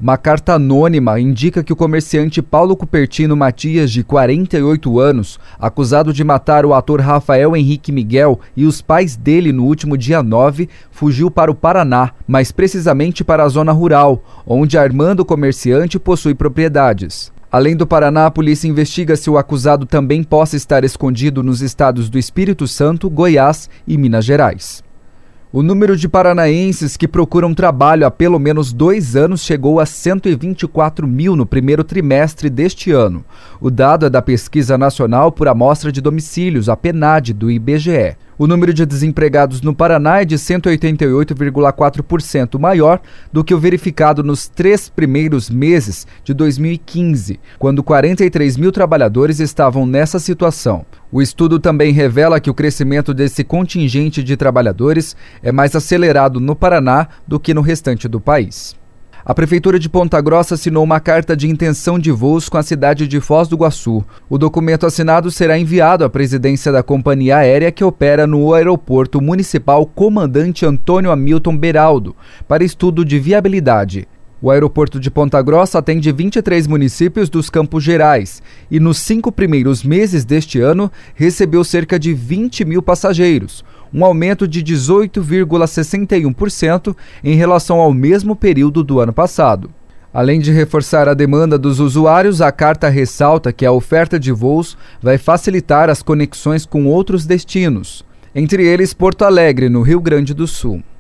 Uma carta anônima indica que o comerciante Paulo Cupertino Matias, de 48 anos, acusado de matar o ator Rafael Henrique Miguel e os pais dele no último dia 9, fugiu para o Paraná, mais precisamente para a zona rural, onde Armando comerciante possui propriedades. Além do Paraná, a polícia investiga se o acusado também possa estar escondido nos estados do Espírito Santo, Goiás e Minas Gerais. O número de paranaenses que procuram trabalho há pelo menos 2 anos chegou a 124 mil no primeiro trimestre deste ano. O dado é da Pesquisa Nacional por Amostra de Domicílios, a PNAD, do IBGE. O número de desempregados no Paraná é de 188,4% maior do que o verificado nos 3 primeiros meses de 2015, quando 43 mil trabalhadores estavam nessa situação. O estudo também revela que o crescimento desse contingente de trabalhadores é mais acelerado no Paraná do que no restante do país. A Prefeitura de Ponta Grossa assinou uma carta de intenção de voos com a cidade de Foz do Iguaçu. O documento assinado será enviado à presidência da companhia aérea que opera no Aeroporto Municipal Comandante Antônio Hamilton Beraldo, para estudo de viabilidade. O aeroporto de Ponta Grossa atende 23 municípios dos Campos Gerais e nos 5 primeiros meses deste ano recebeu cerca de 20 mil passageiros, um aumento de 18,61% em relação ao mesmo período do ano passado. Além de reforçar a demanda dos usuários, a carta ressalta que a oferta de voos vai facilitar as conexões com outros destinos, entre eles Porto Alegre, no Rio Grande do Sul.